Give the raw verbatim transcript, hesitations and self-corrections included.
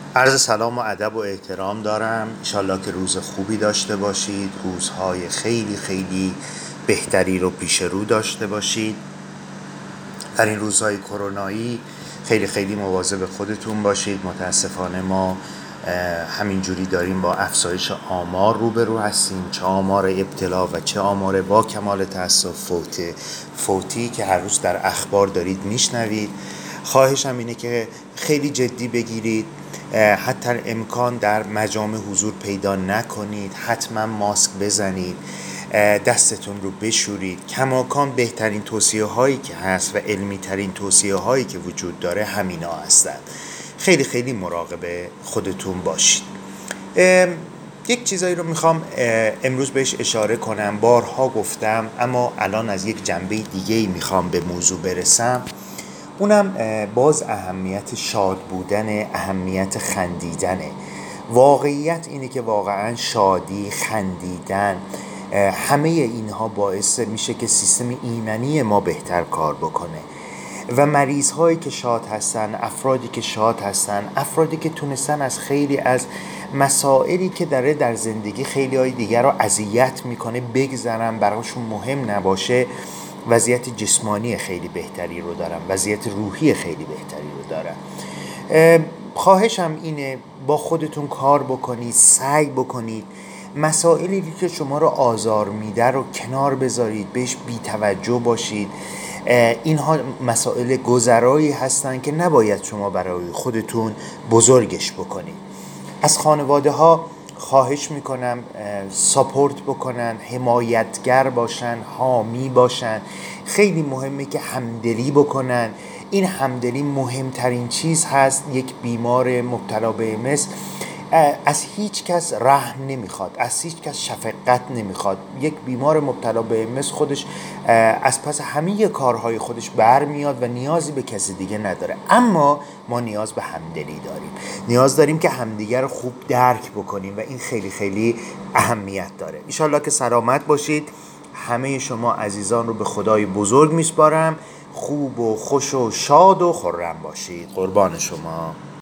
عرض سلام و ادب و احترام دارم. انشالله که روز خوبی داشته باشید، روزهای خیلی خیلی بهتری رو پیش رو داشته باشید. در این روزهای کرونایی خیلی خیلی مواظب خودتون باشید. متاسفانه ما همینجوری داریم با افزایش آمار روبرو هستیم، چه آمار ابتلا و چه آمار با کمال تأسف فوت فوتی که هر روز در اخبار دارید میشنوید. خواهشم اینه که خیلی جدی بگیرید، حتی امکان در مجامع حضور پیدا نکنید، حتما ماسک بزنید، دستتون رو بشورید. کماکان بهترین توصیه هایی که هست و علمی ترین توصیه هایی که وجود داره همینا هستند. خیلی خیلی مراقب خودتون باشید. یک چیزایی رو میخوام امروز بهش اشاره کنم. بارها گفتم اما الان از یک جنبه دیگه‌ای میخوام به موضوع برسم. اونم باز اهمیت شاد بودن، اهمیت خندیدنه. واقعیت اینه که واقعا شادی، خندیدن، همه اینها باعث میشه که سیستم ایمنی ما بهتر کار بکنه و مریض هایی که شاد هستن، افرادی که شاد هستن، افرادی که تونستن از خیلی از مسائلی که داره در زندگی خیلی های دیگر رو اذیت میکنه بگذرن، براشون مهم نباشه، وضعیت جسمانی خیلی بهتری رو دارن، وضعیت روحی خیلی بهتری رو دارن. خواهشم اینه با خودتون کار بکنید، سعی بکنید مسائلی که شما رو آزار میده رو کنار بذارید، بهش بی توجه باشید. اینها مسائل گذرایی هستن که نباید شما برای خودتون بزرگش بکنید. از خانواده ها خواهش میکنم ساپورت بکنن، حمایتگر باشن، حامی باشن. خیلی مهمه که همدلی بکنن. این همدلی مهمترین چیز هست. یک بیمار مبتلا به ام اس از هیچ کس رحم نمیخواد، از هیچ کس شفقت نمیخواد. یک بیمار مبتلا به ام اس خودش از پس همه کارهای خودش برمیاد و نیازی به کسی دیگه نداره. اما ما نیاز به همدلی داریم، نیاز داریم که همدیگر رو خوب درک بکنیم و این خیلی خیلی اهمیت داره. ان شاءالله که سلامت باشید. همه شما عزیزان رو به خدای بزرگ میسپارم. خوب و خوش و شاد و خرم باشید. قربان شما.